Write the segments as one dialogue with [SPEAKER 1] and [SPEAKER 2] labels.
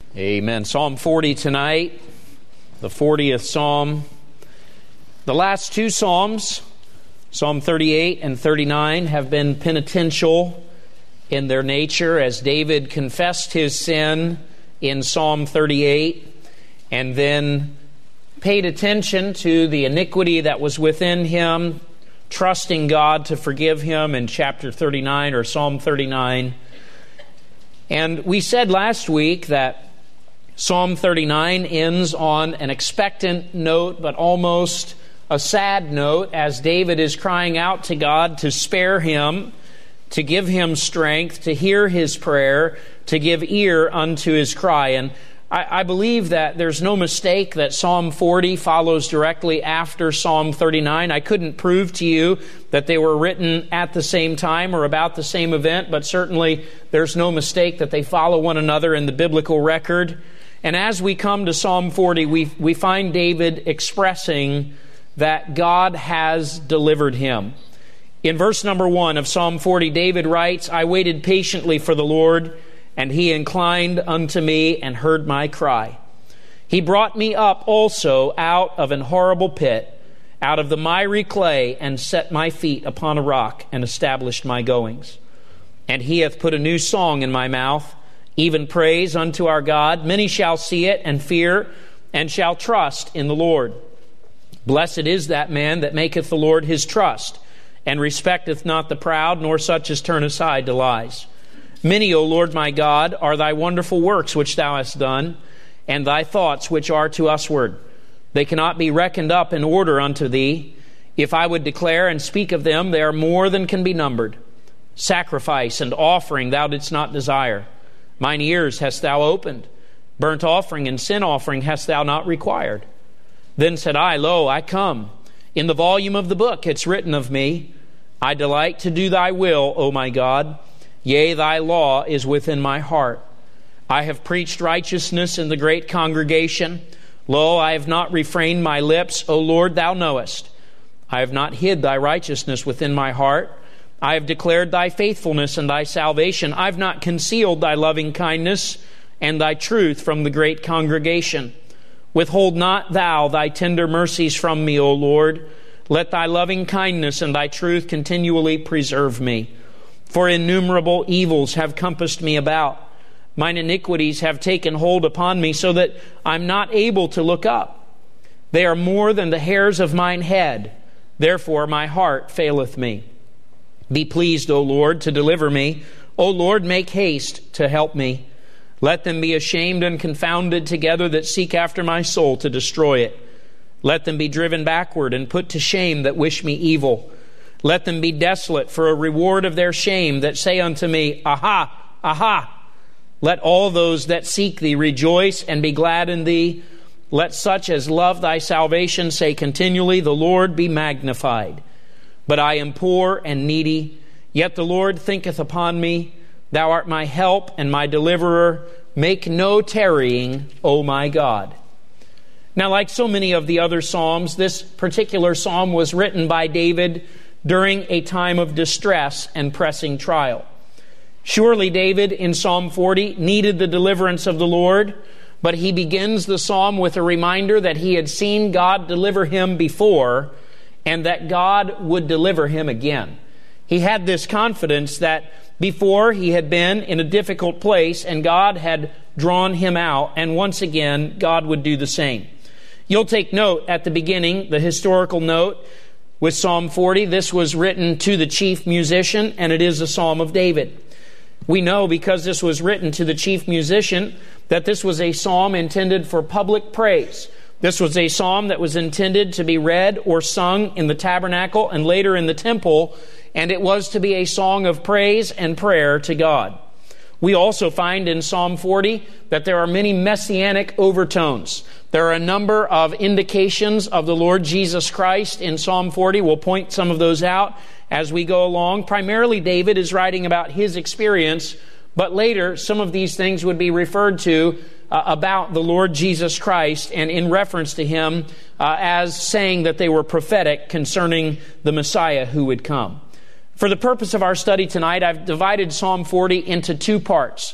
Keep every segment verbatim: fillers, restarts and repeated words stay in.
[SPEAKER 1] Amen. Psalm forty tonight, the fortieth Psalm. The last two Psalms, Psalm thirty-eight and thirty-nine, have been penitential in their nature, as David confessed his sin in Psalm thirty-eight and then paid attention to the iniquity that was within him, trusting God to forgive him in chapter thirty-nine or Psalm thirty-nine. And we said last week that Psalm thirty-nine ends on an expectant note, but almost a sad note, as David is crying out to God to spare him, to give him strength, to hear his prayer, to give ear unto his cry. And I, I believe that there's no mistake that Psalm forty follows directly after Psalm thirty-nine. I couldn't prove to you that they were written at the same time or about the same event, but certainly there's no mistake that they follow one another in the biblical record. And as we come to Psalm forty, we, we find David expressing that God has delivered him. In verse number one of Psalm forty, David writes, "I waited patiently for the Lord, and He inclined unto me and heard my cry. He brought me up also out of an horrible pit, out of the miry clay, and set my feet upon a rock, and established my goings. And He hath put a new song in my mouth, even praise unto our God. Many shall see it and fear, and shall trust in the Lord. Blessed is that man that maketh the Lord his trust, and respecteth not the proud, nor such as turn aside to lies. Many, O Lord my God, are thy wonderful works which thou hast done, and thy thoughts which are to usward. They cannot be reckoned up in order unto thee. If I would declare and speak of them, they are more than can be numbered. Sacrifice and offering thou didst not desire. Mine ears hast thou opened. Burnt offering and sin offering hast thou not required. Then said I, Lo, I come. In the volume of the book it's written of me. I delight to do thy will, O my God. Yea, thy law is within my heart. I have preached righteousness in the great congregation. Lo, I have not refrained my lips. O Lord, thou knowest. I have not hid thy righteousness within my heart. I have declared thy faithfulness and thy salvation. I have not concealed thy loving kindness and thy truth from the great congregation. Withhold not thou thy tender mercies from me, O Lord. Let thy loving kindness and thy truth continually preserve me. For innumerable evils have compassed me about. Mine iniquities have taken hold upon me, so that I'm not able to look up. They are more than the hairs of mine head. Therefore my heart faileth me. Be pleased, O Lord, to deliver me. O Lord, make haste to help me. Let them be ashamed and confounded together that seek after my soul to destroy it. Let them be driven backward and put to shame that wish me evil. Let them be desolate for a reward of their shame that say unto me, Aha, aha. Let all those that seek thee rejoice and be glad in thee. Let such as love thy salvation say continually, The Lord be magnified. But I am poor and needy, yet the Lord thinketh upon me. Thou art my help and my deliverer. Make no tarrying, O my God." Now, like so many of the other Psalms, this particular Psalm was written by David during a time of distress and pressing trial. Surely David in Psalm forty needed the deliverance of the Lord, but he begins the Psalm with a reminder that he had seen God deliver him before, and that God would deliver him again. He had this confidence that before he had been in a difficult place and God had drawn him out, and once again God would do the same. You'll take note at the beginning, the historical note with Psalm forty. This was written to the chief musician, and it is a Psalm of David. We know, because this was written to the chief musician, that this was a psalm intended for public praise. This was a psalm that was intended to be read or sung in the tabernacle and later in the temple, and it was to be a song of praise and prayer to God. We also find in Psalm forty that there are many messianic overtones. There are a number of indications of the Lord Jesus Christ in Psalm forty. We'll point some of those out as we go along. Primarily, David is writing about his experience, but later some of these things would be referred to Uh, about the Lord Jesus Christ, and in reference to Him uh, as saying that they were prophetic concerning the Messiah who would come. For the purpose of our study tonight, I've divided Psalm forty into two parts.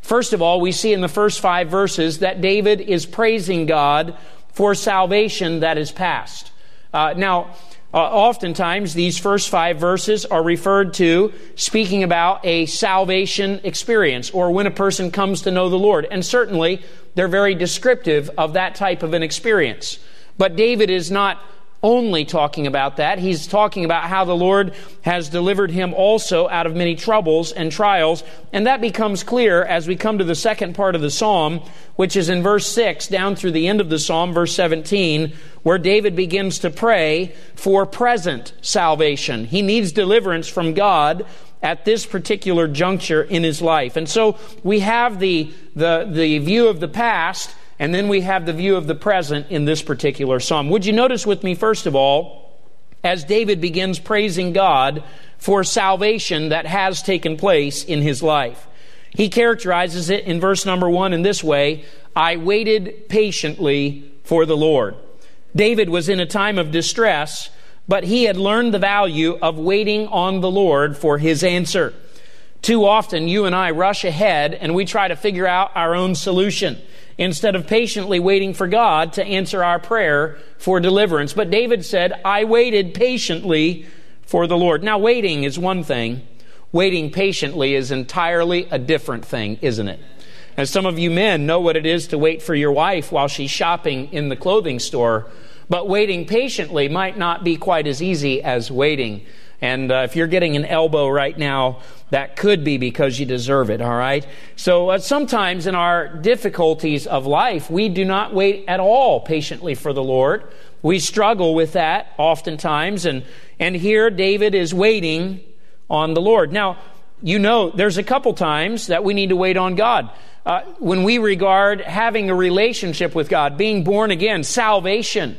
[SPEAKER 1] First of all, we see in the first five verses that David is praising God for salvation that is past. Uh, now, uh, oftentimes these first five verses are referred to speaking about a salvation experience or when a person comes to know the Lord. And certainly, they're very descriptive of that type of an experience. But David is not only talking about that. He's talking about how the Lord has delivered him also out of many troubles and trials. And that becomes clear as we come to the second part of the psalm, which is in verse six down through the end of the psalm, verse seventeen, where David begins to pray for present salvation. He needs deliverance from God at this particular juncture in his life. And so we have the, the, the view of the past, and then we have the view of the present in this particular psalm. Would you notice with me, first of all, as David begins praising God for salvation that has taken place in his life? He characterizes it in verse number one in this way: I waited patiently for the Lord. David was in a time of distress, but he had learned the value of waiting on the Lord for his answer. Too often, you and I rush ahead and we try to figure out our own solution instead of patiently waiting for God to answer our prayer for deliverance. But David said, I waited patiently for the Lord. Now, waiting is one thing. Waiting patiently is entirely a different thing, isn't it? And some of you men know what it is to wait for your wife while she's shopping in the clothing store. But waiting patiently might not be quite as easy as waiting. And uh, if you're getting an elbow right now, that could be because you deserve it, all right? So uh, sometimes in our difficulties of life, we do not wait at all patiently for the Lord. We struggle with that oftentimes. And, and here David is waiting on the Lord. Now, you know, there's a couple times that we need to wait on God. Uh, when we regard having a relationship with God, being born again, salvation,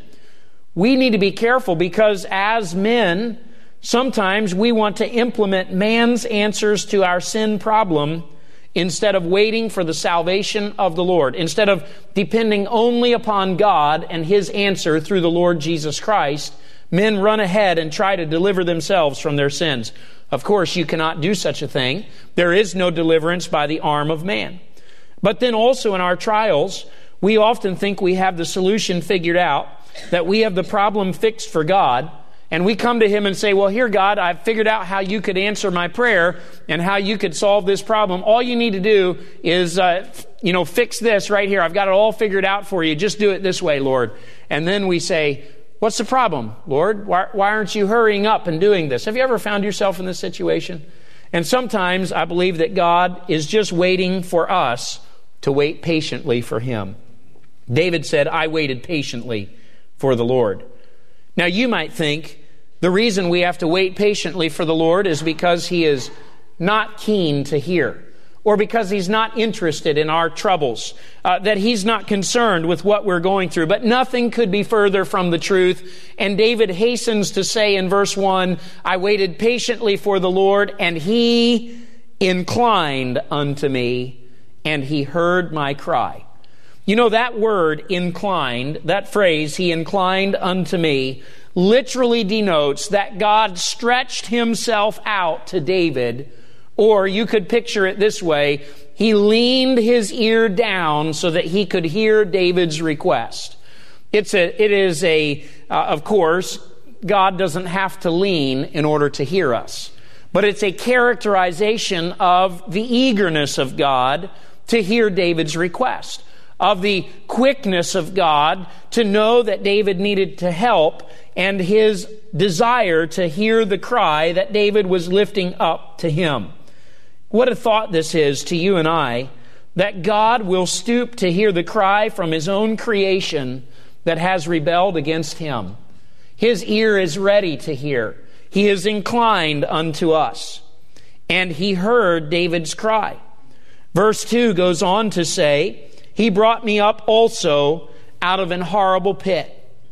[SPEAKER 1] we need to be careful because as men, sometimes we want to implement man's answers to our sin problem instead of waiting for the salvation of the Lord. Instead of depending only upon God and His answer through the Lord Jesus Christ, men run ahead and try to deliver themselves from their sins. Of course, you cannot do such a thing. There is no deliverance by the arm of man. But then also in our trials, we often think we have the solution figured out, that we have the problem fixed for God, and we come to Him and say, well, here, God, I've figured out how you could answer my prayer and how you could solve this problem. All you need to do is, uh, you know, fix this right here. I've got it all figured out for you. Just do it this way, Lord. And then we say, what's the problem, Lord? Why, why aren't you hurrying up and doing this? Have you ever found yourself in this situation? And sometimes I believe that God is just waiting for us to wait patiently for Him. David said, I waited patiently for the Lord. Now you might think the reason we have to wait patiently for the Lord is because He is not keen to hear, or because He's not interested in our troubles, uh, that He's not concerned with what we're going through. But nothing could be further from the truth. And David hastens to say in verse one, I waited patiently for the Lord, and He inclined unto me, and He heard my cry. You know, that word inclined, that phrase, He inclined unto me, literally denotes that God stretched Himself out to David. Or you could picture it this way: He leaned His ear down so that He could hear David's request. It's a, it is a, uh, of course, God doesn't have to lean in order to hear us. But it's a characterization of the eagerness of God to hear David's request, of the quickness of God to know that David needed to help, and His desire to hear the cry that David was lifting up to Him. What a thought this is to you and I, that God will stoop to hear the cry from His own creation that has rebelled against Him. His ear is ready to hear. He is inclined unto us. And He heard David's cry. Verse two goes on to say, He brought me up also out of an horrible pit.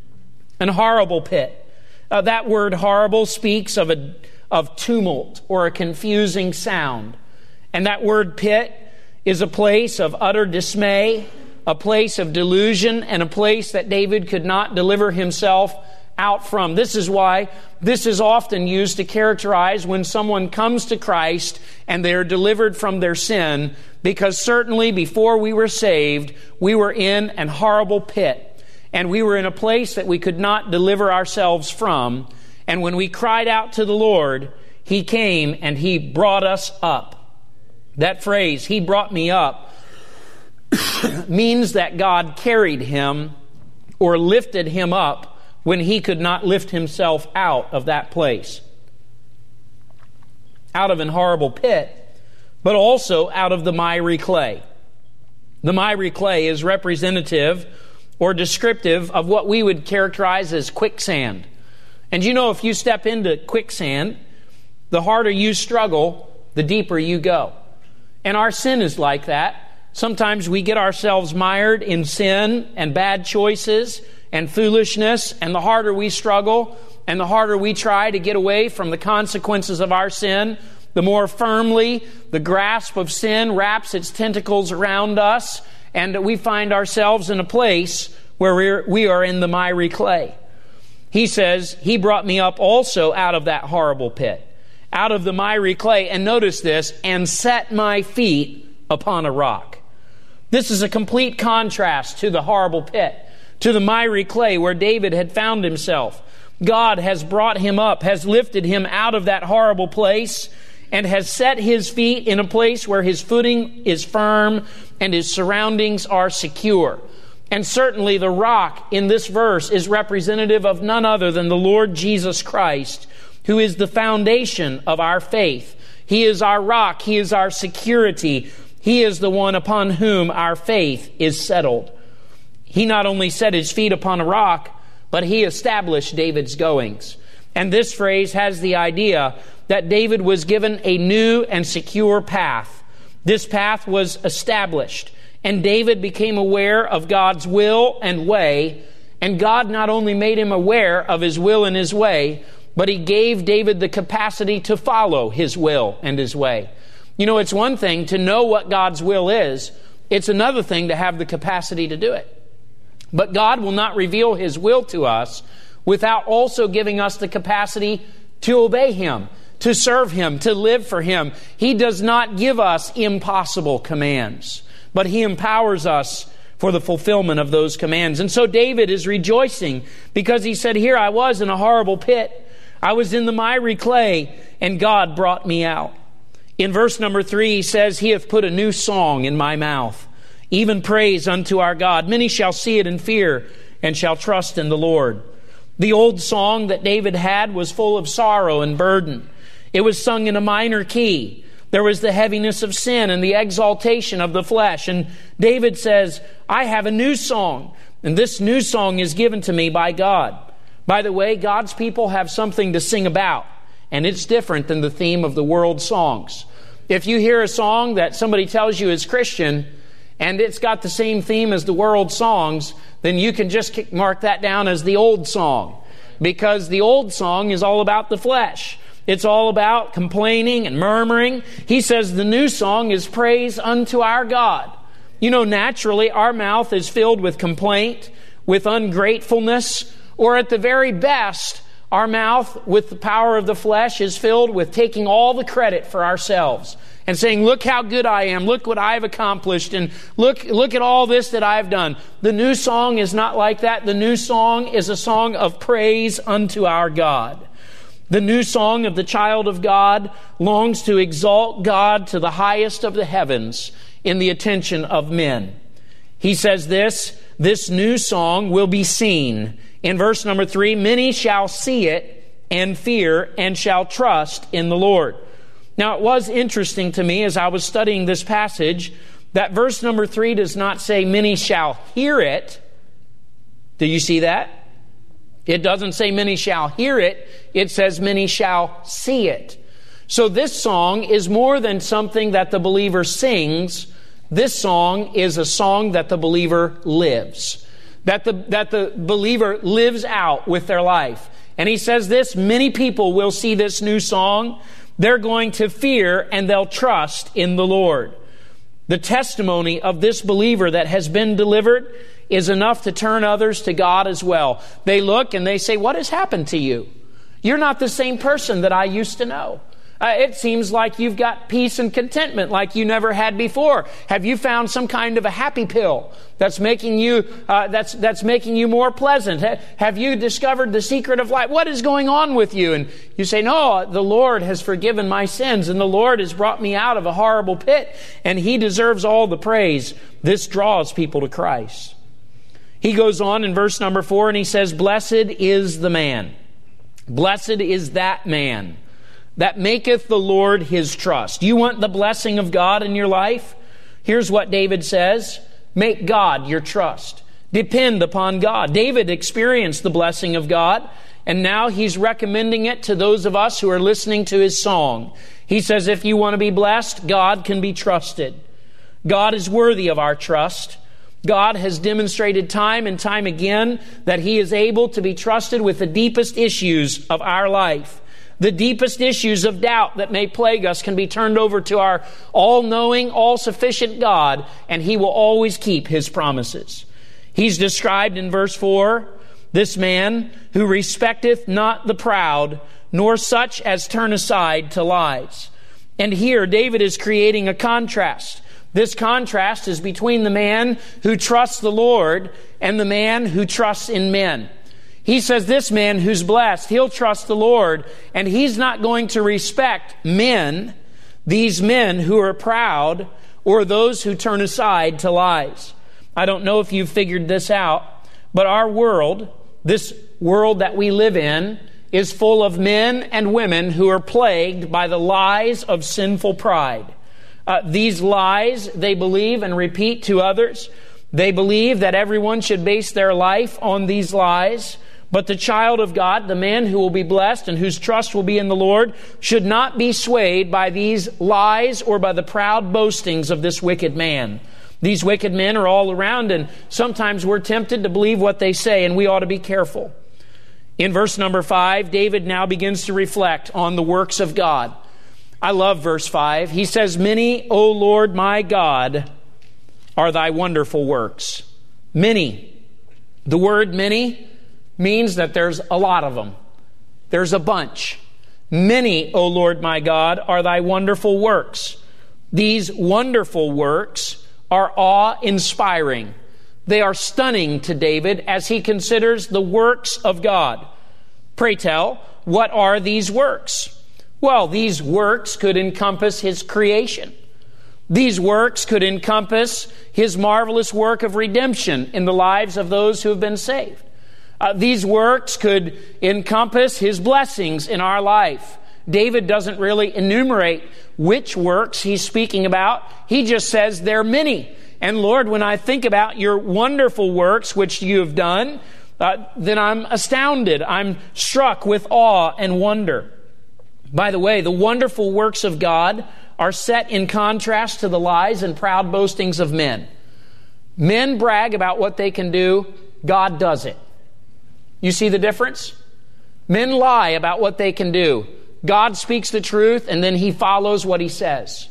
[SPEAKER 1] An horrible pit. Uh, that word horrible speaks of a of tumult or a confusing sound. And that word pit is a place of utter dismay, a place of delusion, and a place that David could not deliver himself out from. This is why this is often used to characterize when someone comes to Christ and they are delivered from their sin, because certainly before we were saved, we were in an horrible pit, and we were in a place that we could not deliver ourselves from. And when we cried out to the Lord, He came and He brought us up. That phrase, He brought me up, means that God carried him or lifted him up when he could not lift himself out of that place, out of an horrible pit, but also out of the miry clay. The miry clay is representative or descriptive of what we would characterize as quicksand. And you know, if you step into quicksand, the harder you struggle, the deeper you go. And our sin is like that. Sometimes we get ourselves mired in sin and bad choices and foolishness, and the harder we struggle and the harder we try to get away from the consequences of our sin, the more firmly the grasp of sin wraps its tentacles around us, and we find ourselves in a place where we're, we are in the miry clay. He says, He brought me up also out of that horrible pit, out of the miry clay, and notice this, and set my feet upon a rock. This is a complete contrast to the horrible pit, to the miry clay where David had found himself. God has brought him up, has lifted him out of that horrible place, and has set his feet in a place where his footing is firm and his surroundings are secure. And certainly the rock in this verse is representative of none other than the Lord Jesus Christ, who is the foundation of our faith. He is our rock. He is our security. He is the one upon whom our faith is settled. He not only set his feet upon a rock, but he established David's goings. And this phrase has the idea that David was given a new and secure path. This path was established, and David became aware of God's will and way. And God not only made him aware of His will and His way, but He gave David the capacity to follow His will and His way. You know, it's one thing to know what God's will is. It's another thing to have the capacity to do it. But God will not reveal His will to us without also giving us the capacity to obey Him, to serve Him, to live for Him. He does not give us impossible commands, but He empowers us for the fulfillment of those commands. And so David is rejoicing because he said, here I was in a horrible pit. I was in the miry clay, and God brought me out. In verse number three, he says, He hath put a new song in my mouth, even praise unto our God. Many shall see it and fear, and shall trust in the Lord. The old song that David had was full of sorrow and burden. It was sung in a minor key. There was the heaviness of sin and the exaltation of the flesh. And David says, I have a new song, and this new song is given to me by God. By the way, God's people have something to sing about, and it's different than the theme of the world songs. If you hear a song that somebody tells you is Christian, and it's got the same theme as the world songs, then you can just mark that down as the old song. Because the old song is all about the flesh. It's all about complaining and murmuring. He says the new song is praise unto our God. You know, naturally, our mouth is filled with complaint, with ungratefulness, or at the very best, our mouth with the power of the flesh is filled with taking all the credit for ourselves and saying, look how good I am, look what I've accomplished, and look, look at all this that I've done. The new song is not like that. The new song is a song of praise unto our God. The new song of the child of God longs to exalt God to the highest of the heavens in the attention of men. He says this, this new song will be seen. In verse number three, many shall see it and fear and shall trust in the Lord. Now, it was interesting to me as I was studying this passage that verse number three does not say many shall hear it. Do you see that? It doesn't say many shall hear it. It says many shall see it. So this song is more than something that the believer sings. This song is a song that the believer lives. That the, that the believer lives out with their life. And he says this, many people will see this new song. They're going to fear and they'll trust in the Lord. The testimony of this believer that has been delivered is enough to turn others to God as well. They look and they say, what has happened to you? You're not the same person that I used to know. Uh, it seems like you've got peace and contentment like you never had before. Have you found some kind of a happy pill that's making you uh, that's that's making you more pleasant? Ha- have you discovered the secret of life? What is going on with you? And you say, no, the Lord has forgiven my sins, and the Lord has brought me out of a horrible pit, and He deserves all the praise. This draws people to Christ. He goes on in verse number four, and he says, blessed is the man. Blessed is that man that maketh the Lord his trust. You want the blessing of God in your life? Here's what David says. Make God your trust. Depend upon God. David experienced the blessing of God, and now he's recommending it to those of us who are listening to his song. He says, if you want to be blessed, God can be trusted. God is worthy of our trust. God has demonstrated time and time again that He is able to be trusted with the deepest issues of our life. The deepest issues of doubt that may plague us can be turned over to our all-knowing, all-sufficient God, and He will always keep His promises. He's described in verse four, this man who respecteth not the proud, nor such as turn aside to lies. And here David is creating a contrast. This contrast is between the man who trusts the Lord and the man who trusts in men. He says this man who's blessed, he'll trust the Lord, and he's not going to respect men, these men who are proud, or those who turn aside to lies. I don't know if you've figured this out, but our world, this world that we live in, is full of men and women who are plagued by the lies of sinful pride. Uh, these lies they believe and repeat to others. They believe that everyone should base their life on these lies. But the child of God, the man who will be blessed and whose trust will be in the Lord, should not be swayed by these lies or by the proud boastings of this wicked man. These wicked men are all around, and sometimes we're tempted to believe what they say, and we ought to be careful. In verse number five, David now begins to reflect on the works of God. I love verse five. He says, many, O Lord my God, are thy wonderful works. Many. The word many means that there's a lot of them. There's a bunch. Many, O Lord my God, are thy wonderful works. These wonderful works are awe-inspiring. They are stunning to David as he considers the works of God. Pray tell, what are these works? Well, these works could encompass His creation. These works could encompass His marvelous work of redemption in the lives of those who have been saved. Uh, these works could encompass His blessings in our life. David doesn't really enumerate which works he's speaking about. He just says they're many. And Lord, when I think about your wonderful works which you have done, uh, then I'm astounded. I'm struck with awe and wonder. By the way, the wonderful works of God are set in contrast to the lies and proud boastings of men. Men brag about what they can do. God does it. You see the difference? Men lie about what they can do. God speaks the truth, and then He follows what He says.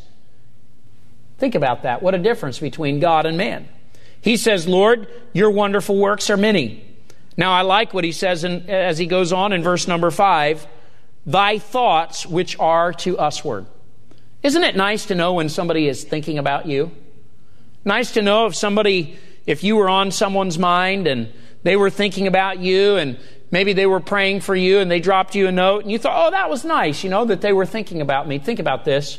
[SPEAKER 1] Think about that. What a difference between God and man. He says, Lord, your wonderful works are many. Now, I like what He says in, as He goes on in verse number five. Thy thoughts which are to usward. Isn't it nice to know when somebody is thinking about you? Nice to know if somebody, if you were on someone's mind and they were thinking about you and maybe they were praying for you and they dropped you a note and you thought, oh, that was nice, you know, that they were thinking about me. Think about this.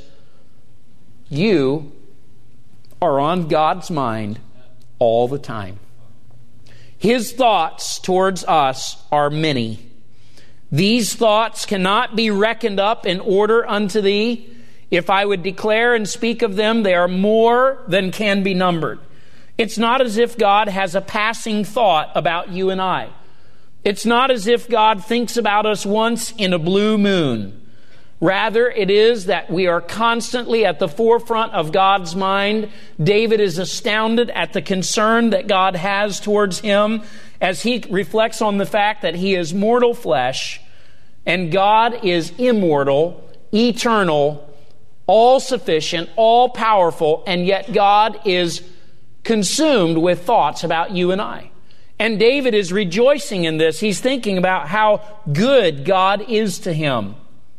[SPEAKER 1] You are on God's mind all the time. His thoughts towards us are many. These thoughts cannot be reckoned up in order unto thee. If I would declare and speak of them, they are more than can be numbered. It's not as if God has a passing thought about you and I. It's not as if God thinks about us once in a blue moon. Rather, it is that we are constantly at the forefront of God's mind. David is astounded at the concern that God has towards him as he reflects on the fact that he is mortal flesh and God is immortal, eternal, all sufficient, all powerful, and yet God is consumed with thoughts about you and I. And David is rejoicing in this. He's thinking about how good God is to him.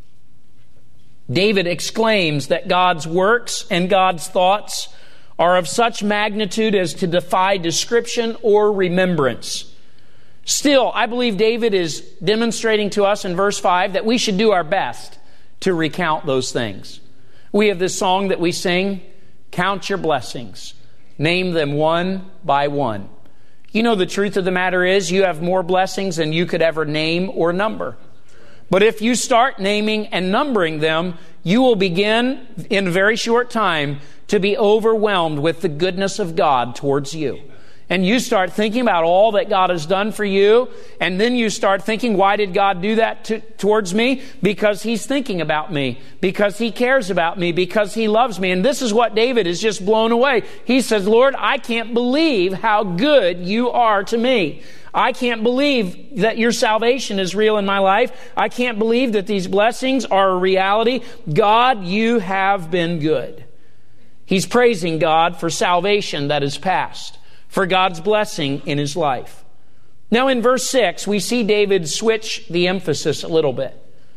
[SPEAKER 1] David exclaims that God's works and God's thoughts are of such magnitude as to defy description or remembrance. Still, I believe David is demonstrating to us in verse five that we should do our best to recount those things. We have this song that we sing, "Count your blessings, name them one by one." You know, the truth of the matter is you have more blessings than you could ever name or number. But if you start naming and numbering them, you will begin in a very short time to be overwhelmed with the goodness of God towards you. And you start thinking about all that God has done for you, and then you start thinking, why did God do that to, towards me? Because He's thinking about me, because He cares about me, because He loves me. And this is what David is just blown away. He says, Lord, I can't believe how good you are to me. I can't believe that your salvation is real in my life. I can't believe that these blessings are a reality. God, you have been good. He's praising God for salvation that is past, for God's blessing in his life. Now in verse six, we see David switch the emphasis a little bit.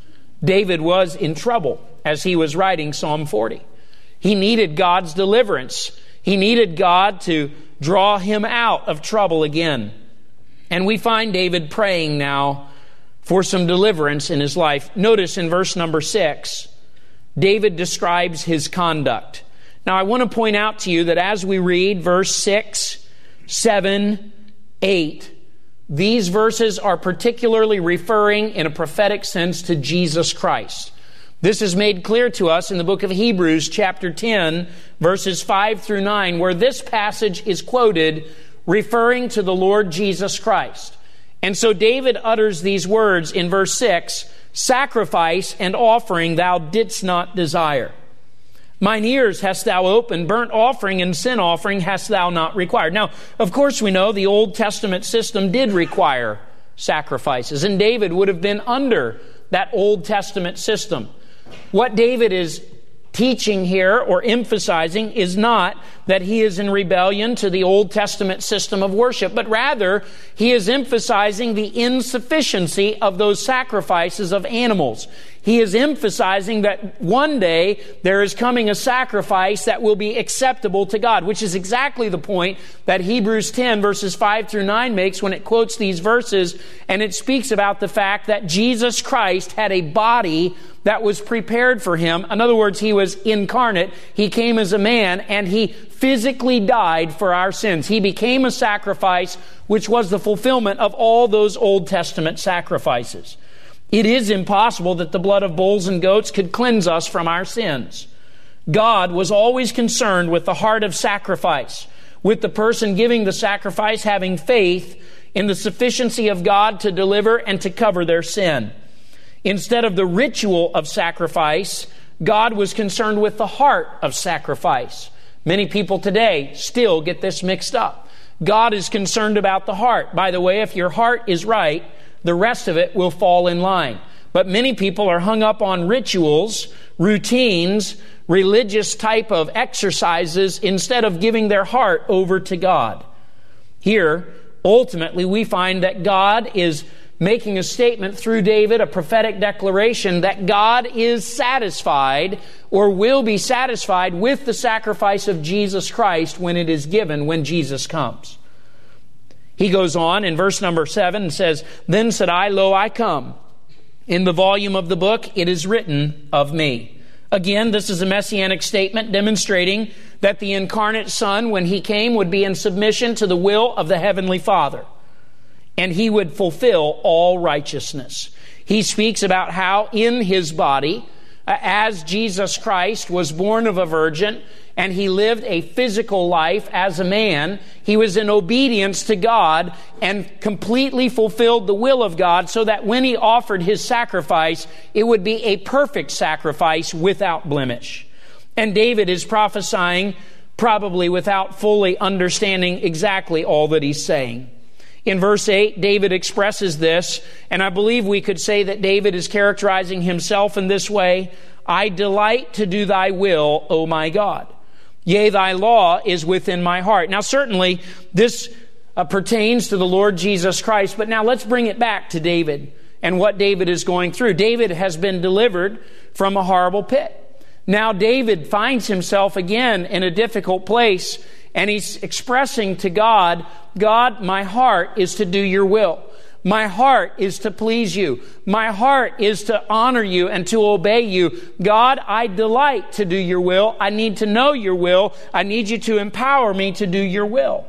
[SPEAKER 1] David was in trouble as he was writing Psalm forty. He needed God's deliverance. He needed God to draw him out of trouble again. And we find David praying now for some deliverance in his life. Notice in verse number six, David describes his conduct. Now I want to point out to you that as we read verse six, seven, eight, these verses are particularly referring in a prophetic sense to Jesus Christ. This is made clear to us in the book of Hebrews chapter ten, verses five through nine, where this passage is quoted referring to the Lord Jesus Christ. And so David utters these words in verse six, "Sacrifice and offering thou didst not desire. Mine ears hast thou opened, burnt offering and sin offering hast thou not required." Now, of course we know the Old Testament system did require sacrifices, and David would have been under that Old Testament system. What David is teaching here or emphasizing is not that he is in rebellion to the Old Testament system of worship, but rather he is emphasizing the insufficiency of those sacrifices of animals. He is emphasizing that one day there is coming a sacrifice that will be acceptable to God, which is exactly the point that Hebrews ten verses five through nine makes when it quotes these verses, and it speaks about the fact that Jesus Christ had a body that was prepared for him. In other words, he was incarnate. He came as a man, and he physically died for our sins. He became a sacrifice, which was the fulfillment of all those Old Testament sacrifices. It is impossible that the blood of bulls and goats could cleanse us from our sins. God was always concerned with the heart of sacrifice, with the person giving the sacrifice having faith in the sufficiency of God to deliver and to cover their sin. Instead of the ritual of sacrifice, God was concerned with the heart of sacrifice. Many people today still get this mixed up. God is concerned about the heart. By the way, if your heart is right, the rest of it will fall in line. But many people are hung up on rituals, routines, religious type of exercises instead of giving their heart over to God. Here, ultimately, we find that God is making a statement through David, a prophetic declaration that God is satisfied or will be satisfied with the sacrifice of Jesus Christ when it is given, when Jesus comes. He goes on in verse number seven and says, "Then said I, Lo, I come. In the volume of the book it is written of me." Again, this is a messianic statement demonstrating that the incarnate Son, when he came, would be in submission to the will of the Heavenly Father, and he would fulfill all righteousness. He speaks about how in his body, as Jesus Christ was born of a virgin, and he lived a physical life as a man, he was in obedience to God and completely fulfilled the will of God, so that when he offered his sacrifice, it would be a perfect sacrifice without blemish. And David is prophesying, probably without fully understanding exactly all that he's saying. In verse eight, David expresses this, and I believe we could say that David is characterizing himself in this way: I delight to do thy will, O my God. Yea, thy law is within my heart. Now, certainly, this uh, pertains to the Lord Jesus Christ, but now let's bring it back to David and what David is going through. David has been delivered from a horrible pit. Now, David finds himself again in a difficult place, and he's expressing to God, God, my heart is to do your will. My heart is to please you. My heart is to honor you and to obey you. God, I delight to do your will. I need to know your will. I need you to empower me to do your will.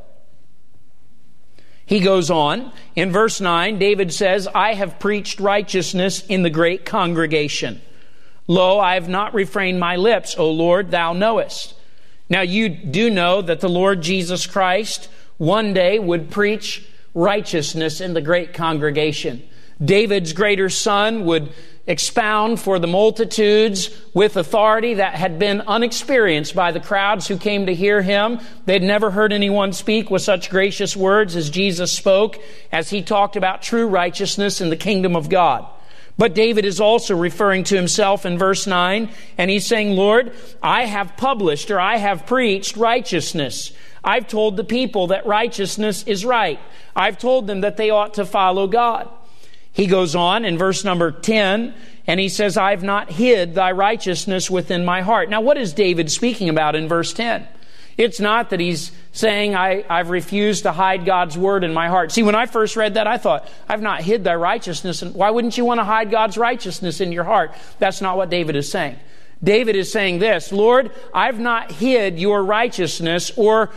[SPEAKER 1] He goes on. In verse nine, David says, I have preached righteousness in the great congregation. Lo, I have not refrained my lips, O Lord, thou knowest. Now you do know that the Lord Jesus Christ one day would preach righteousness in the great congregation. David's greater son would expound for the multitudes with authority that had been unexperienced by the crowds who came to hear him. They'd never heard anyone speak with such gracious words as Jesus spoke as he talked about true righteousness in the kingdom of God. But David is also referring to himself in verse nine, and he's saying, Lord, I have published or I have preached righteousness. I've told the people that righteousness is right. I've told them that they ought to follow God. He goes on in verse number ten, and he says, I've not hid thy righteousness within my heart. Now, what is David speaking about in verse ten? It's not that he's saying, I, I've refused to hide God's word in my heart. See, when I first read that, I thought, I've not hid thy righteousness. And why wouldn't you want to hide God's righteousness in your heart? That's not what David is saying. David is saying this, Lord, I've not hid your righteousness or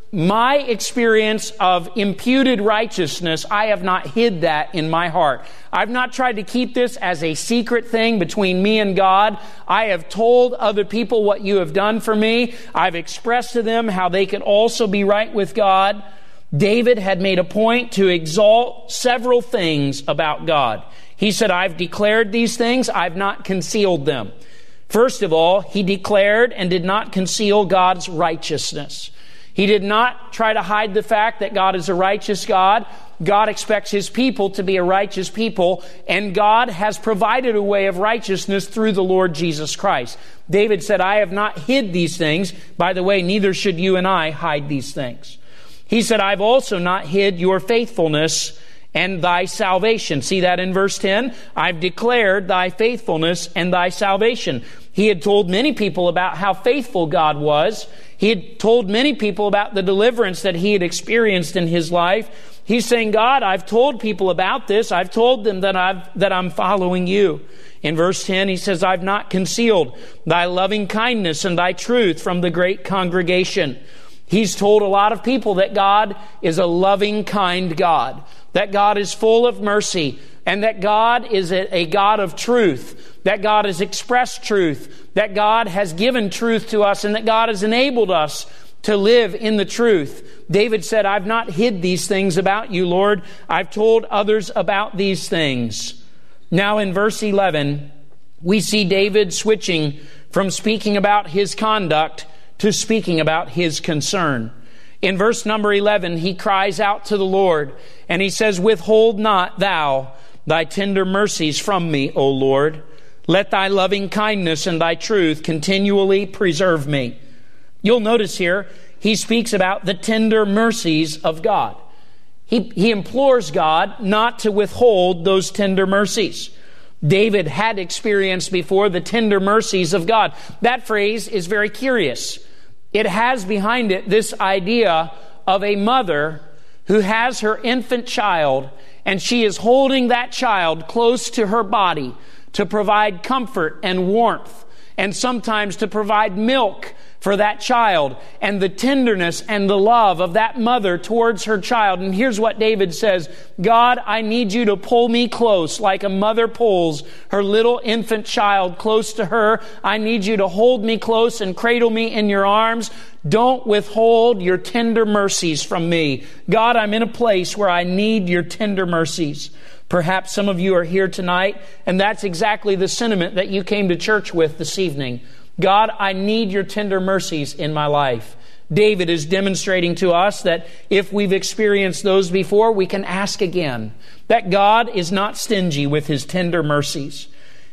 [SPEAKER 1] my experience of imputed righteousness. I have not hid that in my heart. I've not tried to keep this as a secret thing between me and God. I have told other people what you have done for me. I've expressed to them how they could also be right with God. David had made a point to exalt several things about God. He said, I've declared these things. I've not concealed them. First of all, he declared and did not conceal God's righteousness. He did not try to hide the fact that God is a righteous God. God expects His people to be a righteous people, and God has provided a way of righteousness through the Lord Jesus Christ. David said, I have not hid these things. By the way, neither should you and I hide these things. He said, I've also not hid your faithfulness and thy salvation. See that in verse ten? I've declared thy faithfulness and thy salvation. He had told many people about how faithful God was. He had told many people about the deliverance that he had experienced in his life. He's saying, God, I've told people about this. I've told them that I've that I'm following you. In verse ten, he says, I've not concealed thy loving kindness and thy truth from the great congregation. He's told a lot of people that God is a loving, kind God, that God is full of mercy, and that God is a, a God of truth, that God has expressed truth, that God has given truth to us, and that God has enabled us to live in the truth. David said, I've not hid these things about you, Lord. I've told others about these things. Now in verse eleven, we see David switching from speaking about his conduct to speaking about his concern. In verse number eleven, he cries out to the Lord, and he says, withhold not thou thy tender mercies from me, O Lord. Let thy loving kindness and thy truth continually preserve me. You'll notice here, he speaks about the tender mercies of God. He, he implores God not to withhold those tender mercies. David had experienced before the tender mercies of God. That phrase is very curious. It has behind it this idea of a mother who has her infant child, and she is holding that child close to her body to provide comfort and warmth, and sometimes to provide milk for that child, and the tenderness and the love of that mother towards her child. And here's what David says, God, I need you to pull me close like a mother pulls her little infant child close to her. I need you to hold me close and cradle me in your arms. Don't withhold your tender mercies from me. God, I'm in a place where I need your tender mercies. Perhaps some of you are here tonight, and that's exactly the sentiment that you came to church with this evening. God, I need your tender mercies in my life. David is demonstrating to us that if we've experienced those before, we can ask again. That God is not stingy with His tender mercies.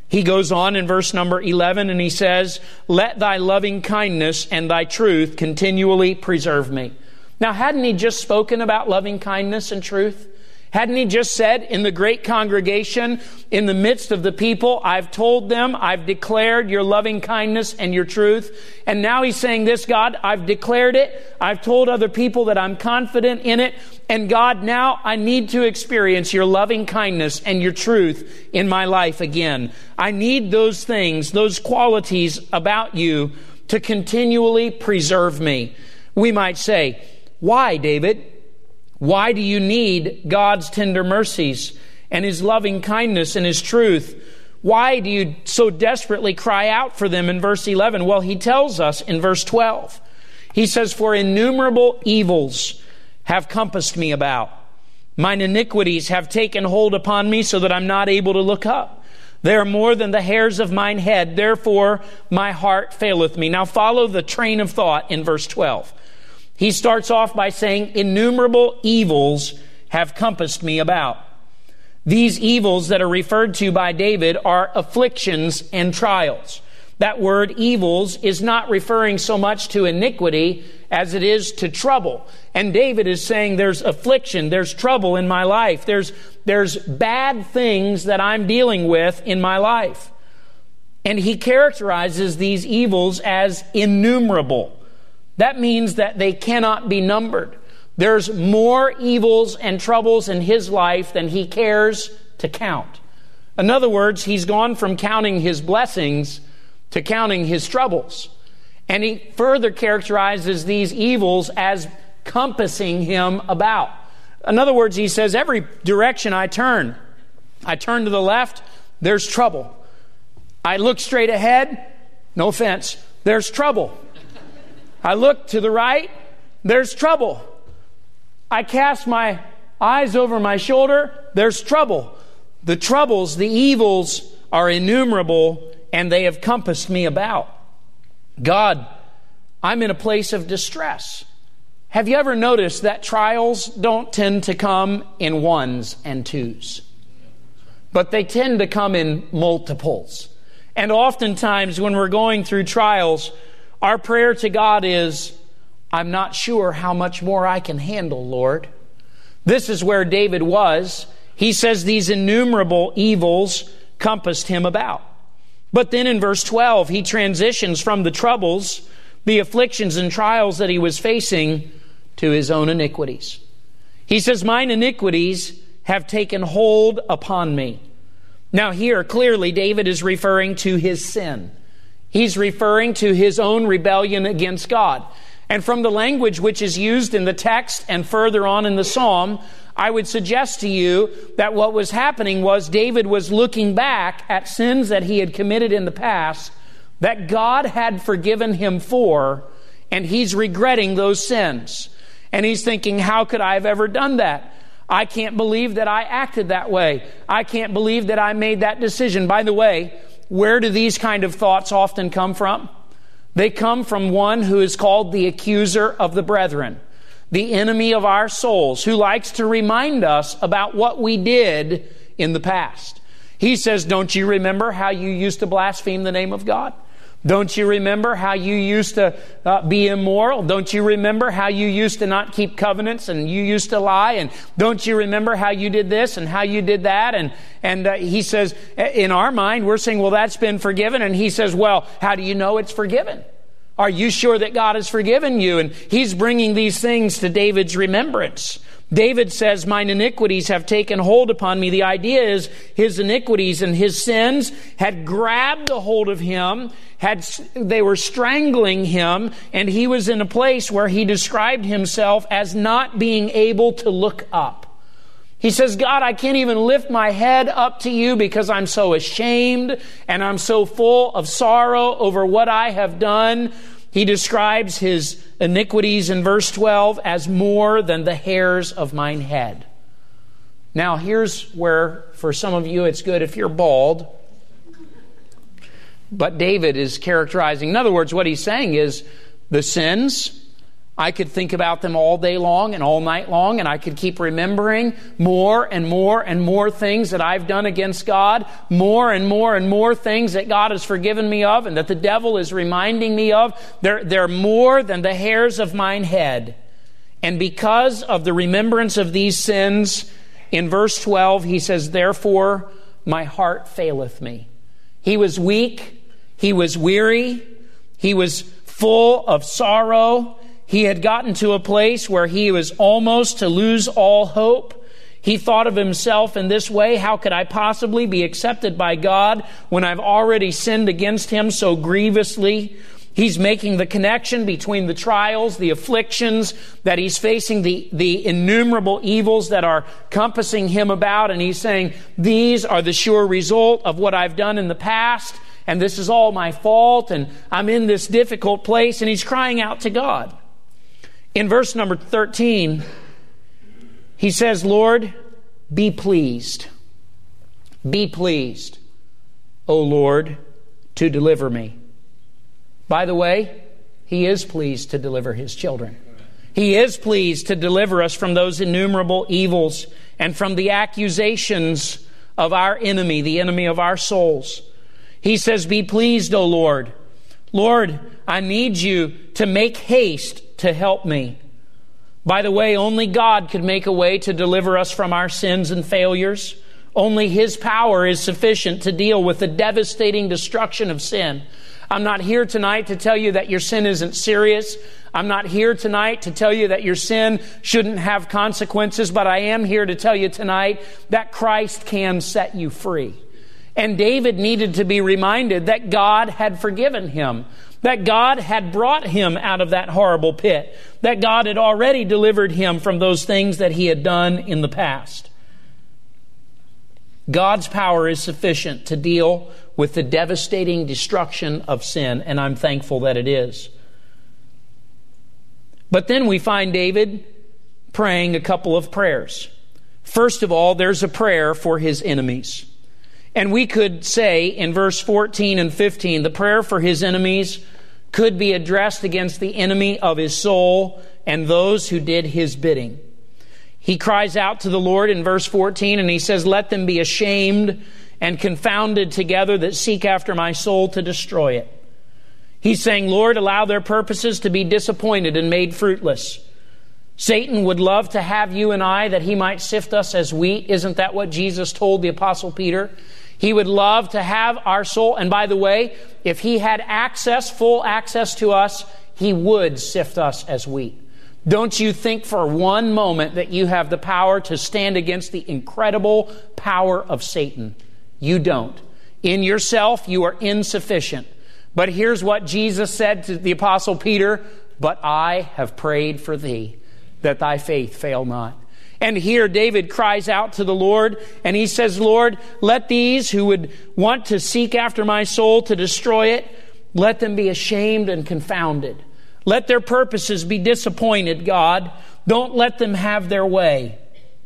[SPEAKER 1] He goes on in verse number eleven and he says, let thy loving kindness and thy truth continually preserve me. Now, hadn't he just spoken about loving kindness and truth? Hadn't he just said in the great congregation, in the midst of the people, I've told them, I've declared your loving kindness and your truth. And now he's saying this, God, I've declared it. I've told other people that I'm confident in it. And God, now I need to experience your loving kindness and your truth in my life again. I need those things, those qualities about you to continually preserve me. We might say, why, David? Why do you need God's tender mercies and His loving kindness and His truth? Why do you so desperately cry out for them in verse eleven? Well, he tells us in verse twelve. He says, for innumerable evils have compassed me about. Mine iniquities have taken hold upon me so that I'm not able to look up. They are more than the hairs of mine head. Therefore, my heart faileth me. Now follow the train of thought in verse twelve. He starts off by saying, innumerable evils have compassed me about. These evils that are referred to by David are afflictions and trials. That word evils is not referring so much to iniquity as it is to trouble. And David is saying there's affliction, there's trouble in my life, there's, there's bad things that I'm dealing with in my life. And he characterizes these evils as innumerable. That means that they cannot be numbered. There's more evils and troubles in his life than he cares to count. In other words, he's gone from counting his blessings to counting his troubles. And he further characterizes these evils as compassing him about. In other words, he says, every direction I turn, I turn to the left, there's trouble. I look straight ahead, no offense, there's trouble. I look to the right, there's trouble. I cast my eyes over my shoulder, there's trouble. The troubles, the evils are innumerable, and they have compassed me about. God, I'm in a place of distress. Have you ever noticed that trials don't tend to come in ones and twos, but they tend to come in multiples? And oftentimes when we're going through trials, our prayer to God is, I'm not sure how much more I can handle, Lord. This is where David was. He says these innumerable evils compassed him about. But then in verse twelve, he transitions from the troubles, the afflictions and trials that he was facing, to his own iniquities. He says, mine iniquities have taken hold upon me. Now here, clearly, David is referring to his sin. He's referring to his own rebellion against God. And from the language which is used in the text and further on in the psalm, I would suggest to you that what was happening was David was looking back at sins that he had committed in the past that God had forgiven him for, and he's regretting those sins. And he's thinking, how could I have ever done that? I can't believe that I acted that way. I can't believe that I made that decision. By the way, where do these kind of thoughts often come from? They come from one who is called the accuser of the brethren, the enemy of our souls, who likes to remind us about what we did in the past. He says, don't you remember how you used to blaspheme the name of God? Don't you remember how you used to uh, be immoral? Don't you remember how you used to not keep covenants and you used to lie? And don't you remember how you did this and how you did that? And and uh, he says, in our mind, we're saying, well, that's been forgiven. And he says, well, how do you know it's forgiven? Are you sure that God has forgiven you? And he's bringing these things to David's remembrance. David says, mine iniquities have taken hold upon me. The idea is his iniquities and his sins had grabbed a hold of him, had they were strangling him, and he was in a place where he described himself as not being able to look up. He says, God, I can't even lift my head up to you because I'm so ashamed and I'm so full of sorrow over what I have done. He describes his iniquities in verse twelve as more than the hairs of mine head. Now, here's where, for some of you, it's good if you're bald. But David is characterizing, in other words, what he's saying is, the sins I could think about them all day long and all night long, and I could keep remembering more and more and more things that I've done against God, more and more and more things that God has forgiven me of and that the devil is reminding me of. They're, they're more than the hairs of mine head. And because of the remembrance of these sins, in verse twelve, he says, therefore my heart faileth me. He was weak. He was weary. He was full of sorrow. He had gotten to a place where he was almost to lose all hope. He thought of himself in this way: how could I possibly be accepted by God when I've already sinned against Him so grievously? He's making the connection between the trials, the afflictions that he's facing, the, the innumerable evils that are compassing him about, and he's saying, these are the sure result of what I've done in the past, and this is all my fault, and I'm in this difficult place, and he's crying out to God. In verse number thirteen, he says, Lord, be pleased. Be pleased, O Lord, to deliver me. By the way, He is pleased to deliver His children. He is pleased to deliver us from those innumerable evils and from the accusations of our enemy, the enemy of our souls. He says, be pleased, O Lord. Lord, I need you to make haste to help me. By the way, only God could make a way to deliver us from our sins and failures. Only His power is sufficient to deal with the devastating destruction of sin. I'm not here tonight to tell you that your sin isn't serious. I'm not here tonight to tell you that your sin shouldn't have consequences, but I am here to tell you tonight that Christ can set you free. And David needed to be reminded that God had forgiven him, that God had brought him out of that horrible pit, that God had already delivered him from those things that he had done in the past. God's power is sufficient to deal with the devastating destruction of sin, and I'm thankful that it is. But then we find David praying a couple of prayers. First of all, there's a prayer for his enemies. And we could say in verse fourteen and fifteen, the prayer for his enemies could be addressed against the enemy of his soul and those who did his bidding. He cries out to the Lord in verse fourteen, and he says, let them be ashamed and confounded together that seek after my soul to destroy it. He's saying, Lord, allow their purposes to be disappointed and made fruitless. Satan would love to have you and I that he might sift us as wheat. Isn't that what Jesus told the Apostle Peter? He would love to have our soul. And by the way, if he had access, full access to us, he would sift us as wheat. Don't you think for one moment that you have the power to stand against the incredible power of Satan. You don't. In yourself, you are insufficient. But here's what Jesus said to the Apostle Peter, but I have prayed for thee, that thy faith fail not. And here David cries out to the Lord, and he says, Lord, let these who would want to seek after my soul to destroy it, let them be ashamed and confounded. Let their purposes be disappointed, God. Don't let them have their way.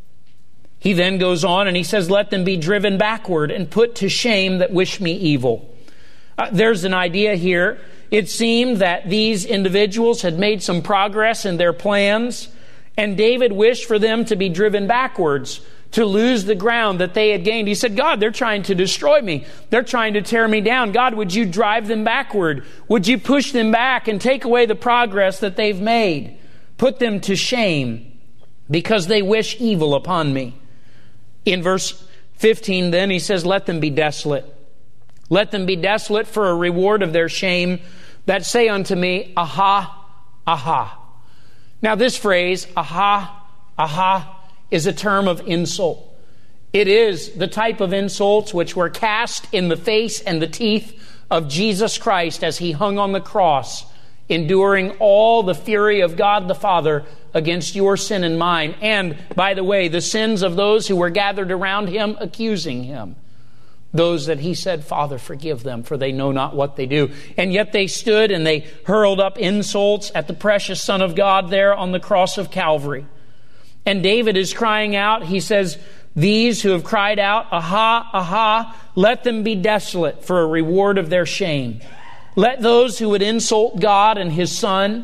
[SPEAKER 1] He then goes on and he says, let them be driven backward and put to shame that wish me evil. Uh, there's an idea here. It seemed that these individuals had made some progress in their plans, and David wished for them to be driven backwards, to lose the ground that they had gained. He said, God, they're trying to destroy me. They're trying to tear me down. God, would you drive them backward? Would you push them back and take away the progress that they've made? Put them to shame because they wish evil upon me. In verse fifteen, then, he says, let them be desolate. Let them be desolate for a reward of their shame that say unto me, aha, aha. Now this phrase, aha, aha, is a term of insult. It is the type of insults which were cast in the face and the teeth of Jesus Christ as he hung on the cross, enduring all the fury of God the Father against your sin and mine. And, by the way, the sins of those who were gathered around him accusing him. Those that he said, Father, forgive them, for they know not what they do. And yet they stood and they hurled up insults at the precious Son of God there on the cross of Calvary. And David is crying out. He says, these who have cried out, aha, aha, let them be desolate for a reward of their shame. Let those who would insult God and his Son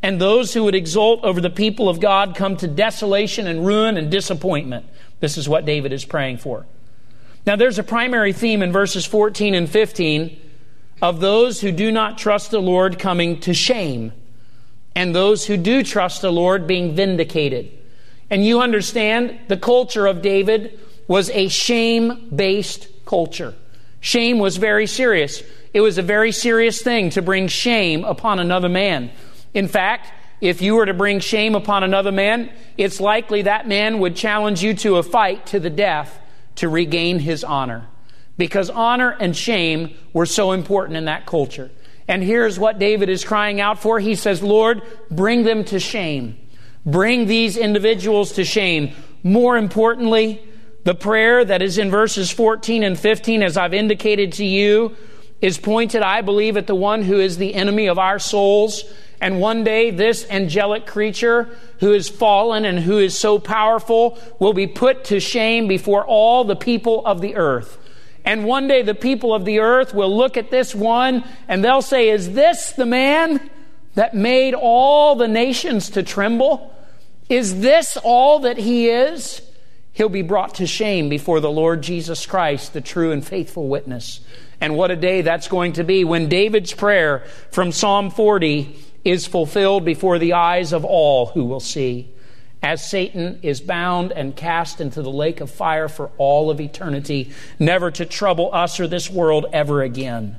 [SPEAKER 1] and those who would exult over the people of God come to desolation and ruin and disappointment. This is what David is praying for. Now there's a primary theme in verses fourteen and fifteen of those who do not trust the Lord coming to shame, and those who do trust the Lord being vindicated. And you understand the culture of David was a shame-based culture. Shame was very serious. It was a very serious thing to bring shame upon another man. In fact, if you were to bring shame upon another man, it's likely that man would challenge you to a fight to the death to regain his honor. Because honor and shame were so important in that culture. And here's what David is crying out for. He says, Lord, bring them to shame. Bring these individuals to shame. More importantly, the prayer that is in verses fourteen and fifteen, as I've indicated to you, is pointed, I believe, at the one who is the enemy of our souls. And one day this angelic creature who is fallen and who is so powerful will be put to shame before all the people of the earth. And one day the people of the earth will look at this one and they'll say, is this the man that made all the nations to tremble? Is this all that he is? He'll be brought to shame before the Lord Jesus Christ, the true and faithful witness. And what a day that's going to be when David's prayer from Psalm forty is fulfilled before the eyes of all who will see, as Satan is bound and cast into the lake of fire for all of eternity, never to trouble us or this world ever again.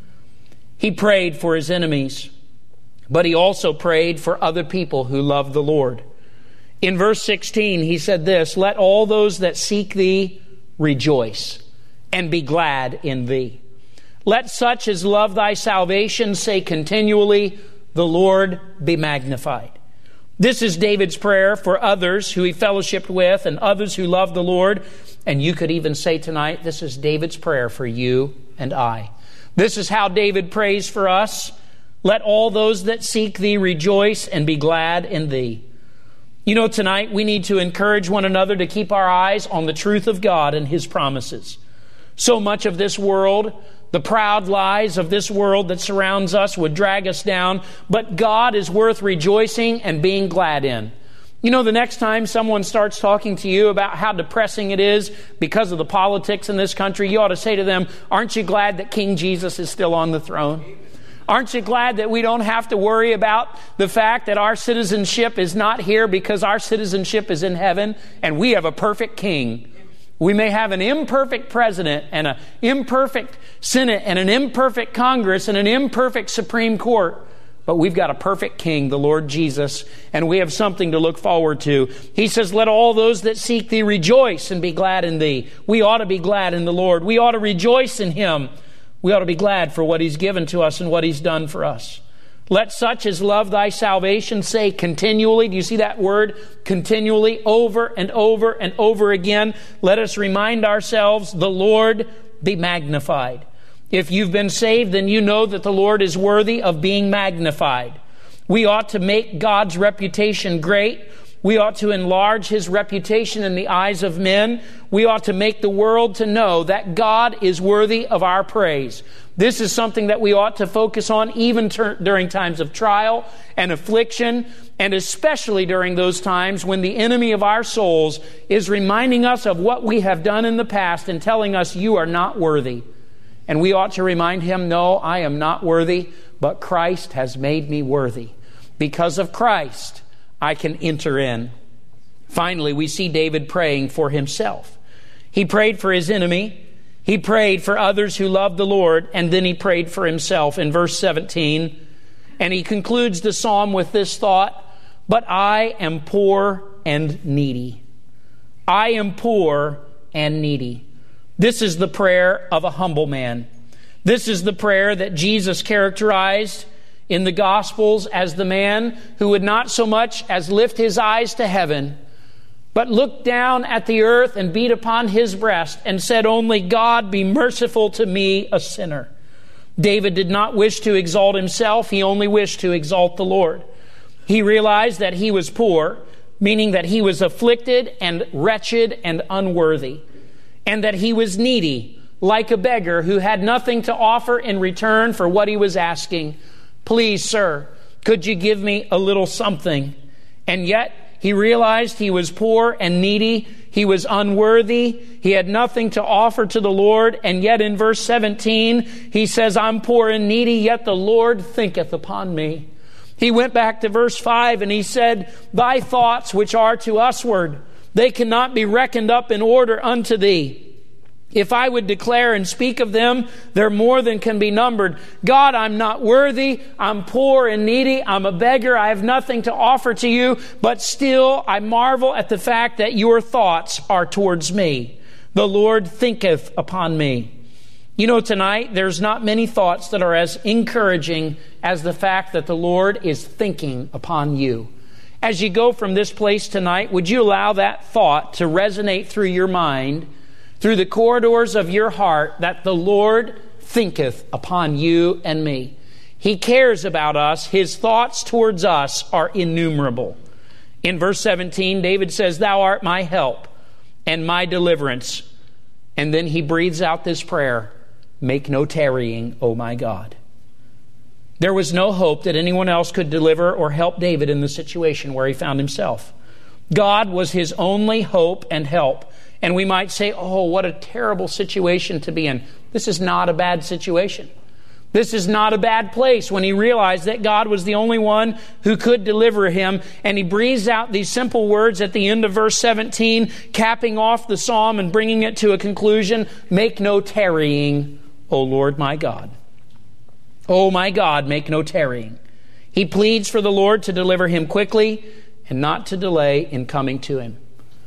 [SPEAKER 1] He prayed for his enemies, but he also prayed for other people who love the Lord. In verse sixteen, he said this, let all those that seek thee rejoice and be glad in thee. Let such as love thy salvation say continually, the Lord be magnified. This is David's prayer for others who he fellowshiped with and others who love the Lord. And you could even say tonight, this is David's prayer for you and I. This is how David prays for us. Let all those that seek thee rejoice and be glad in thee. You know, tonight we need to encourage one another to keep our eyes on the truth of God and his promises. So much of this world, the proud lies of this world that surrounds us would drag us down, but God is worth rejoicing and being glad in. You know, the next time someone starts talking to you about how depressing it is because of the politics in this country, you ought to say to them, aren't you glad that King Jesus is still on the throne? Aren't you glad that we don't have to worry about the fact that our citizenship is not here because our citizenship is in heaven and we have a perfect king? We may have an imperfect president and an imperfect Senate and an imperfect Congress and an imperfect Supreme Court, but we've got a perfect King, the Lord Jesus, and we have something to look forward to. He says, let all those that seek thee rejoice and be glad in thee. We ought to be glad in the Lord. We ought to rejoice in him. We ought to be glad for what he's given to us and what he's done for us. Let such as love thy salvation say continually. Do you see that word? Continually, over and over and over again. Let us remind ourselves, the Lord be magnified. If you've been saved, then you know that the Lord is worthy of being magnified. We ought to make God's reputation great. We ought to enlarge his reputation in the eyes of men. We ought to make the world to know that God is worthy of our praise. This is something that we ought to focus on even ter- during times of trial and affliction, and especially during those times when the enemy of our souls is reminding us of what we have done in the past and telling us you are not worthy. And we ought to remind him, no, I am not worthy, but Christ has made me worthy. Because of Christ, I can enter in. Finally, we see David praying for himself. He prayed for his enemy. He prayed for others who loved the Lord, and then he prayed for himself in verse seventeen. And he concludes the psalm with this thought, but I am poor and needy. I am poor and needy. This is the prayer of a humble man. This is the prayer that Jesus characterized in the Gospels as the man who would not so much as lift his eyes to heaven, but looked down at the earth and beat upon his breast and said, only God be merciful to me, a sinner. David did not wish to exalt himself. He only wished to exalt the Lord. He realized that he was poor, meaning that he was afflicted and wretched and unworthy, and that he was needy, like a beggar who had nothing to offer in return for what he was asking. Please, sir, Could you give me a little something? And yet he realized he was poor and needy. He was unworthy. He had nothing to offer to the Lord. And yet in verse seventeen, he says, I'm poor and needy, yet the Lord thinketh upon me. He went back to verse five and he said, Thy thoughts which are to usward, they cannot be reckoned up in order unto thee. If I would declare and speak of them, they're more than can be numbered. God, I'm not worthy. I'm poor and needy. I'm a beggar. I have nothing to offer to you. But still, I marvel at the fact that your thoughts are towards me. The Lord thinketh upon me. You know, tonight, there's not many thoughts that are as encouraging as the fact that the Lord is thinking upon you. As you go from this place tonight, would you allow that thought to resonate through your mind, through the corridors of your heart, that the Lord thinketh upon you and me? He cares about us. His thoughts towards us are innumerable. In verse seventeen, David says, Thou art my help and my deliverance. And then he breathes out this prayer, Make no tarrying, O my God. There was no hope that anyone else could deliver or help David in the situation where he found himself. God was his only hope and help. And we might say, oh, what a terrible situation to be in. This is not a bad situation. This is not a bad place when he realized that God was the only one who could deliver him. And he breathes out these simple words at the end of verse seventeen, capping off the psalm and bringing it to a conclusion. Make no tarrying, O Lord my God. O my God, make no tarrying. He pleads for the Lord to deliver him quickly and not to delay in coming to him.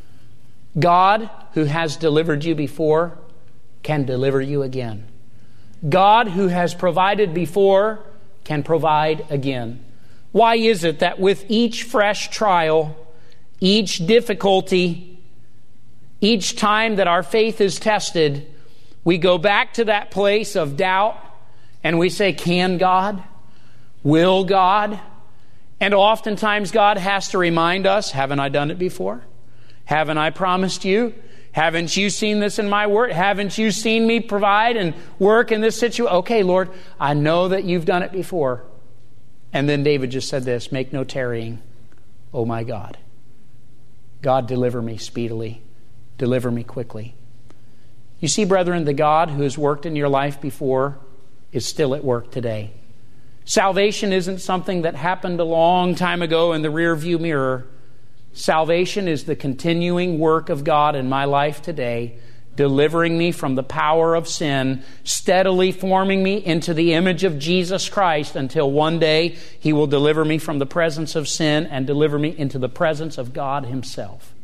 [SPEAKER 1] God, who has delivered you before, can deliver you again. God, who has provided before, can provide again. Why is it that with each fresh trial, each difficulty, each time that our faith is tested, we go back to that place of doubt and we say, can God? Will God? And oftentimes God has to remind us, haven't I done it before? Haven't I promised you? Haven't you seen this in my word? Haven't you seen me provide and work in this situation? Okay, Lord, I know that you've done it before. And then David just said this, make no tarrying, oh my God. God, deliver me speedily. Deliver me quickly. You see, brethren, the God who has worked in your life before is still at work today. Salvation isn't something that happened a long time ago in the rearview mirror. Salvation is the continuing work of God in my life today, delivering me from the power of sin, steadily forming me into the image of Jesus Christ until one day He will deliver me from the presence of sin and deliver me into the presence of God Himself.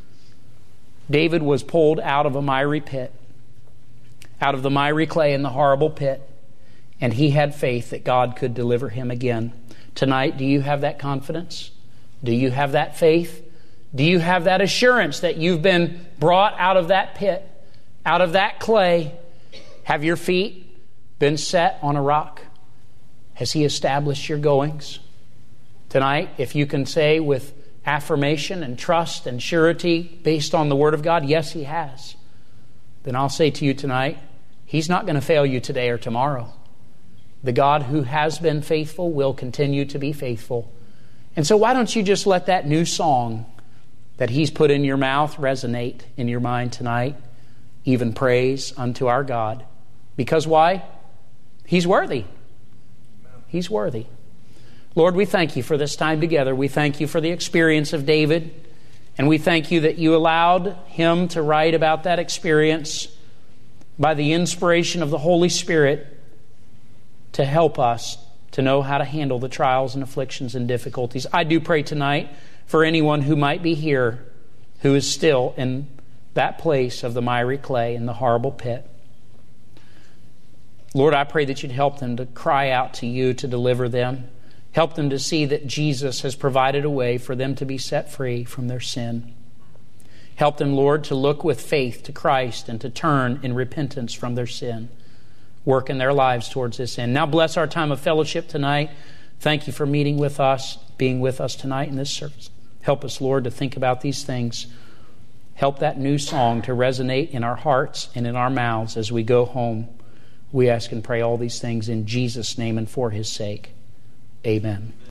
[SPEAKER 1] David was pulled out of a miry pit, out of the miry clay in the horrible pit, and he had faith that God could deliver him again. Tonight, do you have that confidence? Do you have that faith? Do you have that assurance that you've been brought out of that pit, out of that clay? Have your feet been set on a rock? Has He established your goings? Tonight, if you can say with affirmation and trust and surety based on the Word of God, yes, He has, then I'll say to you tonight, He's not going to fail you today or tomorrow. The God who has been faithful will continue to be faithful. And so why don't you just let that new song that He's put in your mouth resonate in your mind tonight? Even praise unto our God. Because why? He's worthy. He's worthy. Lord, we thank You for this time together. We thank You for the experience of David. And we thank You that You allowed him to write about that experience by the inspiration of the Holy Spirit to help us to know how to handle the trials and afflictions and difficulties. I do pray tonight for anyone who might be here who is still in that place of the miry clay in the horrible pit. Lord, I pray that You'd help them to cry out to You to deliver them. Help them to see that Jesus has provided a way for them to be set free from their sin. Help them, Lord, to look with faith to Christ and to turn in repentance from their sin. Work in their lives towards this end. Now bless our time of fellowship tonight. Thank You for meeting with us, being with us tonight in this service. Help us, Lord, to think about these things. Help that new song to resonate in our hearts and in our mouths as we go home. We ask and pray all these things in Jesus' name and for His sake. Amen.